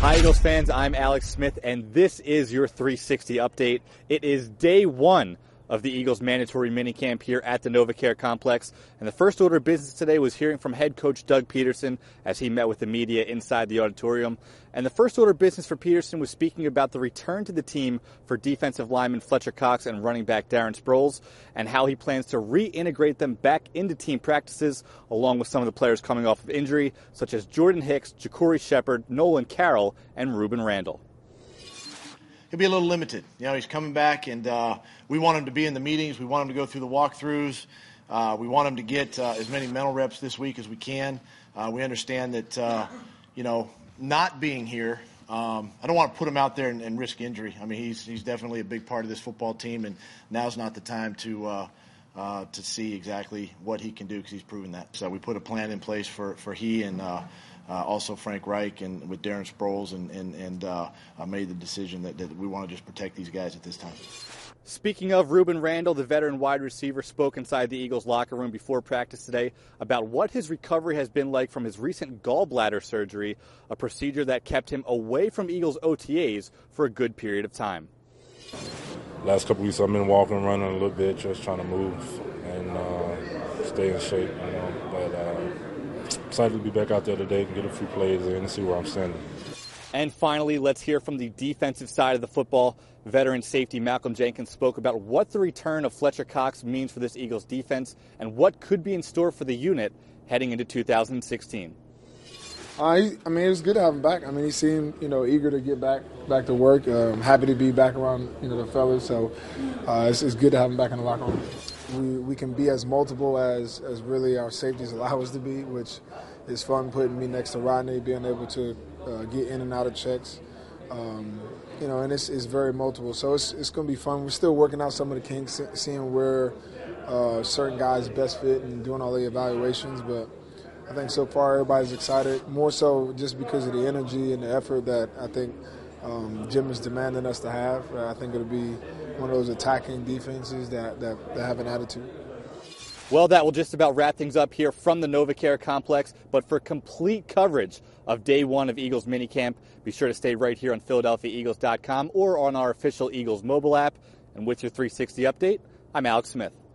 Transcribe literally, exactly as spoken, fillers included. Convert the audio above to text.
Hi, Eagles fans. I'm Alex Smith, and this is your three sixty update. It is day one of the Eagles mandatory minicamp here at the NovaCare Complex. And the first order of business today was hearing from head coach Doug Peterson as he met with the media inside the auditorium. And the first order of business for Peterson was speaking about the return to the team for defensive lineman Fletcher Cox and running back Darren Sproles, and how he plans to reintegrate them back into team practices, along with some of the players coming off of injury, such as Jordan Hicks, Ja'Cory Shepherd, Nolan Carroll, and Rueben Randle. He'll be a little limited. You know, he's coming back, and uh, we want him to be in the meetings. We want him to go through the walkthroughs. Uh, we want him to get uh, as many mental reps this week as we can. Uh, we understand that, uh, you know, not being here, um, I don't want to put him out there and, and risk injury. I mean, he's he's definitely a big part of this football team, and now's not the time to uh, uh, to see exactly what he can do, because he's proven that. So we put a plan in place for, for he and uh, Uh, also Frank Reich and with Darren Sproles, and, and, and uh, I made the decision that, that we want to just protect these guys at this time. Speaking of Rueben Randle, the veteran wide receiver spoke inside the Eagles locker room before practice today about what his recovery has been like from his recent gallbladder surgery, a procedure that kept him away from Eagles O T As for a good period of time. Last couple weeks I've been walking, running a little bit, just trying to move and uh, stay in shape, you know, but uh, excited to be back out there today and get a few plays in and see where I'm standing. And finally, let's hear from the defensive side of the football. Veteran safety Malcolm Jenkins spoke about what the return of Fletcher Cox means for this Eagles defense and what could be in store for the unit heading into two thousand sixteen. Uh, he, I mean, it was good to have him back. I mean, he seemed, you know, eager to get back back to work. Um, happy to be back around, you know, the fellas. So uh, it's, it's good to have him back in the locker room. We we can be as multiple as, as really our safeties allow us to be, which is fun, putting me next to Rodney, being able to uh, get in and out of checks. Um, you know, and it's, it's very multiple. So it's it's going to be fun. We're still working out some of the kinks, seeing where uh, certain guys best fit and doing all the evaluations. But I think so far everybody's excited, more so just because of the energy and the effort that I think um, Jim is demanding us to have. I think it'll be one of those attacking defenses that, that, that have an attitude. Well, that will just about wrap things up here from the NovaCare Complex. But for complete coverage of day one of Eagles minicamp, be sure to stay right here on Philadelphia Eagles dot com or on our official Eagles mobile app. And with your three sixty update, I'm Alex Smith.